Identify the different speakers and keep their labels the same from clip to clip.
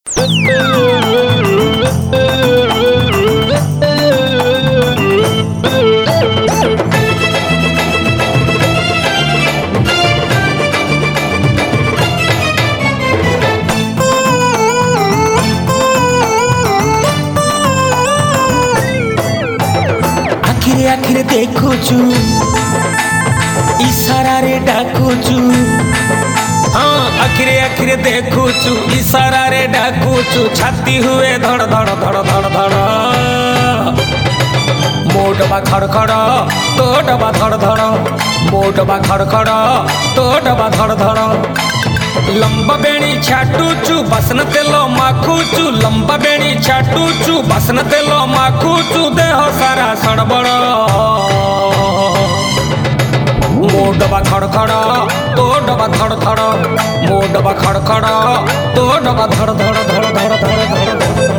Speaker 1: आखिरे आखिरे देखुचु इशारा रे डाकुचु। हाँ आखिरे आखिरे देखुचु इशारा रे डाकुचु। छाती हुए धड़ धड़ धड़ धड़ धड़। मो डबा खड़खड़ तो डबा धड़ धड़। मो डबा खड़खड़ तो डबा धड़ धड़। लंबा बेणी छाटुचु बसन तेलो माखुचु। लंबा बेणी छाटुचु बसन तेलो माखुचु। देह सारा सड़बड़। मो डबा खड़खड़ तो डबा धड़ धड़। मो डबा खड़खड़ तो डबा धड़ धड़ धड़ धड़ धड़ धड़।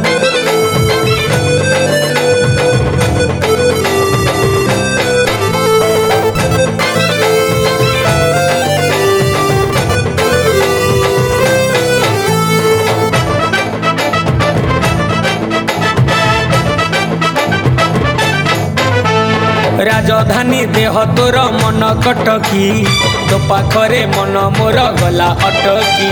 Speaker 1: राजधानी देह तोर मन कटकी। तो पाखरे मन मोर गला अटकी।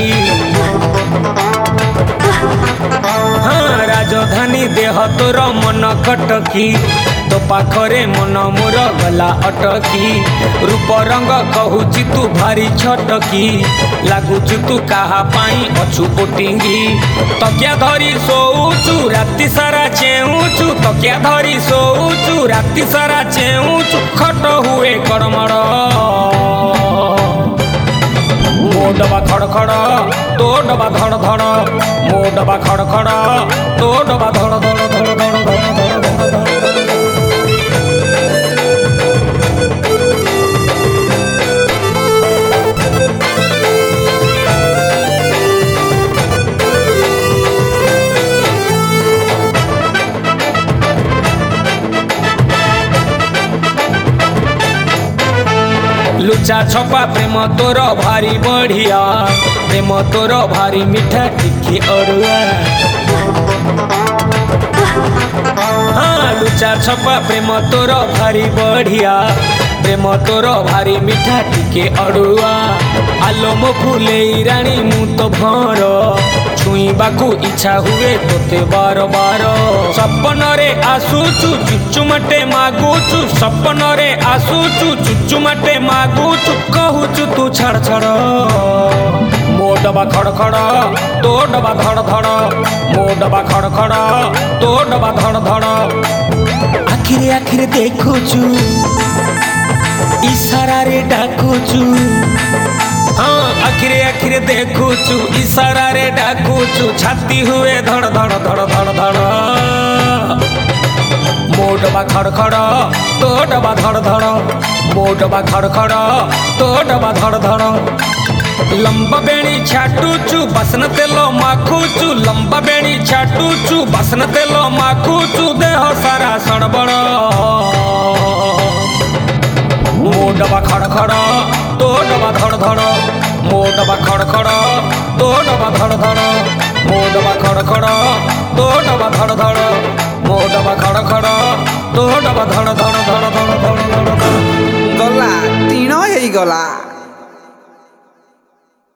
Speaker 1: हाँ राजधानी देह तोर मन कटकी। तो पाखरे मन मोर गला अटकी। रूप रंग कहूची तू भारी छटकी। लागुचु तू काहा पाई अछु पोटिंगी। तकिया धरी सोउचु राति सारा चेउचु। तकिया धरी सोउचु राति सारा चेउचु। खट हुए कड़मड़। मो डबा खड़खड़ तो डबा धड़ धड़। मो डबा खड़खड़ तो डबा धड़ धड़ धड़ धड़ धड़ धड़ धड़। लुचा छपा प्रेम तोर भारी बढ़िया। प्रेम तोर भारी मीठा टिके अड़ुआ। हाँ लुचा छपा प्रेम तोर भारी बढ़िया। प्रेम तोर भारी मीठा टिके अड़ुआ। आलोम फुले राणी मु तो भर। छुईबाकू इच्छा हुए तोते बार बार। सपन रे आसुचु चुचुमटे मागुचु। सपन रे आसुचु चुचुमटे मागुचु। कहूचु तू छड़ छड़। मो डबा खड़खड़ तो डबा धड़ धड़। मो डबा खड़खड़ तो डबा धड़ धड़। आखिरे आखिरे देखुचु इशारा रे डाकुचु। हाँ आखिरे आखिरे देखुचु इशारा रे डाकुचु। छाती हुए धड़ धड़ धड़ धड़ धड़। मो डबा खड़खड़ तो डबा धड़ धड़। मो डबा खड़खड़ तो डबा धड़ धड़। लंबा बेणी छाटुचु बसन तेलो माखुचु। लंबा बेणी छाटुचु बसन तेलो माखुचु। देह सारा सड़बड़। मो डबा खड़खड़ तो डबा धड़ धड़। मो डबा खड़खड़ तो डबा धड़ धड़। मो डबा खड़खड़ तो डबा धड़ धड़। मो डबा खड़खड़ तो डबा धड़ धड़ धड़ धड़ धड़ धड़।
Speaker 2: गला तीन हे गला।